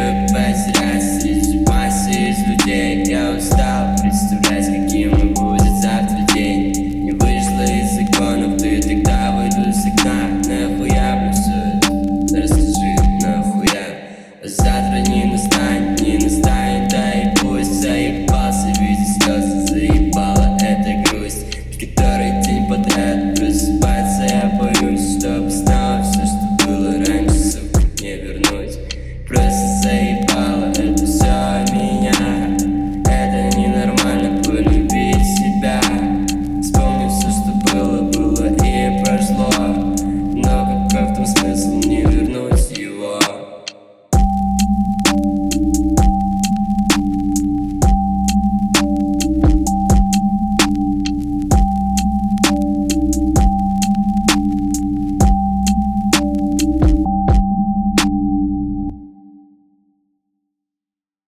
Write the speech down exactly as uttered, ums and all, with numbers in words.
время потеряться среди массы из людей. Я устал представлять, каким мы будет завтра день. Не вышла из законов, ты тогда выйду из окна. Нахуя плюсует? Расскажи, нахуя? Завтра не настанет, не настанет.